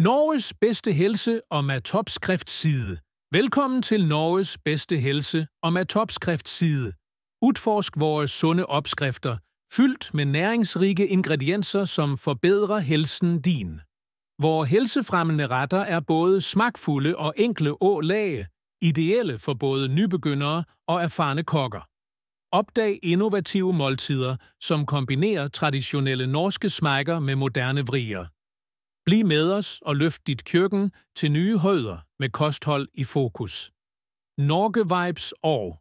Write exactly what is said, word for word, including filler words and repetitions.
Norges bedste helse og matopskriftside. Velkommen til Norges bedste helse og matopskriftside. Udforsk vores sunde opskrifter, fyldt med næringsrige ingredienser, som forbedrer helsen din. Vore helsefremmende retter er både smagfulde og enkle å-lage, ideelle for både nybegyndere og erfarne kokker. Opdag innovative måltider, som kombinerer traditionelle norske smækker med moderne vrier. Bliv med os og løft dit køkken til nye højder med kosthold i fokus. Norge Vibes år.